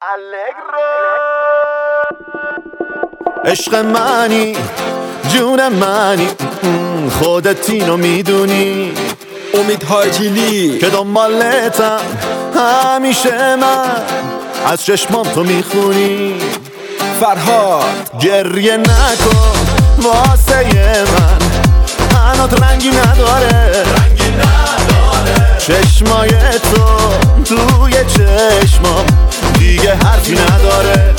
عشق منی جون منی خودت اینو میدونی امید حاجیلی که دنبالتم همیشه من از چشمام تو میخونی فرهاد گریه نکن واسه من هنوز رنگی نداره چشمای تو توی چشمام دیگه حرفی نداره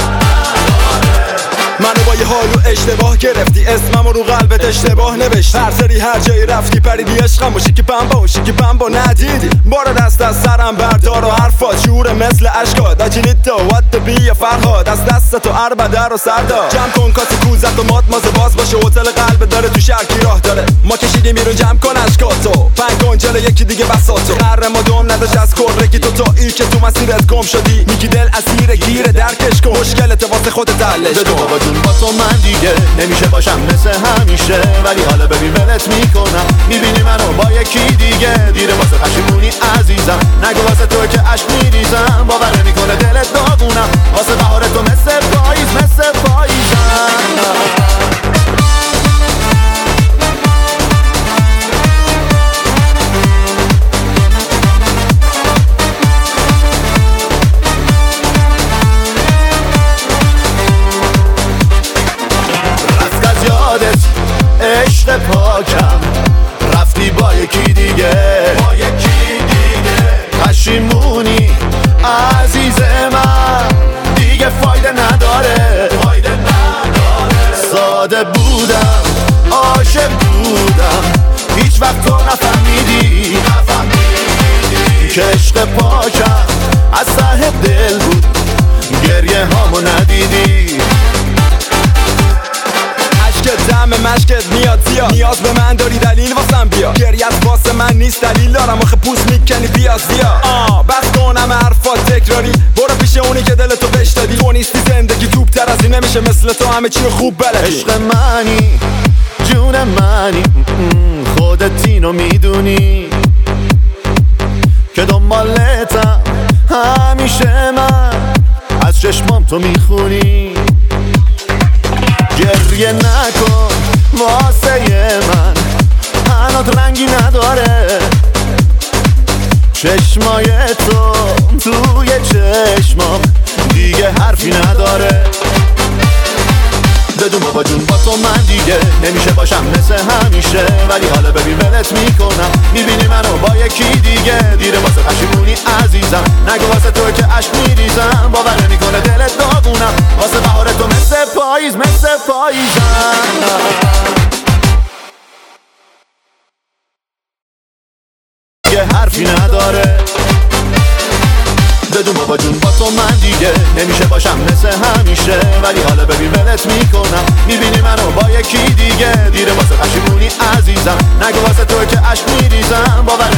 منو با یه حالو اشتباه گرفتی اسممو رو قلبت اشتباه نوشتی هر سری هر جایی رفتی پریدی عشقم باشی که بمبا ندیدی بارو دست از سرم بردار و حرفات شعور مثل عشقات اجیلیتا وات بی یا فرهاد از دست تو عربده رو سردار جمع کن کاسی کوزت و مازه باز باشه هتل قلب داره تو شرکی راه داره ما کشیدیم بیرون جمع کن عشقاتو پنگ کن جلو یکی دیگه بساتو قرر ما دوم نداشت از کرگی تو ای که تو مسیرت گم شدی میگی دل اسیر گیر درکش کن مشکلت واسه خودت حلش کن با تو من دیگه نمیشه باشم مثل همیشه ولی حالا ببین ولت میکنم میبینی منو با یکی دیگه دیره واسه پشیمونی عزیزم نگو واسه تو که عشق میریزم باور نمیکنه دلت داغونم واسه بهار تو مثل پاییزم عشق پاکم رفتی با یکی دیگه پشیمونی عزیز من دیگه فایده نداره ساده بودم عاشق بودم هیچ وقت تو نفهمیدی که عشق پاکم از ته دل بود گریه هامو ندیدی دم مشکت میاد زیاد نیاز به من داری دلیل واسم بیا گریت واسه من نیست دلیل دارم آخه پوست میکنی بیا بس کنم حرفات تکراری برو پیش اونی که دلتو بهش دادی تو نیستی زندگی توپ تر از این نمیشه مثل تو همه چی خوب بلدی عشق منی جون منی خودت اینو میدونی که دنبالتم همیشه من از چشمام تو میخونی گریه نکن واسه من هنوز رنگی نداره چشمای تو توی چشمام دیگه حرفی نداره بدون بابا جون با تو من دیگه نمیشه باشم مثل همیشه ولی حالا ببین ولت میکنم میبینی منو با یکی دیگه دیره واسه پشیمونی عزیزم نگو واسه تو که عشق میریزم باور نمیکنه دلت داغونم واسه بهار تو مثل پاییزم یه حرفی نداره بدون بابا جون با تو من دیگه نمیشه باشم مثل همیشه ولی حالا ببین ولت میکنم میبینی منو با یکی دیگه دیره واسه پشیمونی عزیزم نگو واسه تو که عشق میریزم باور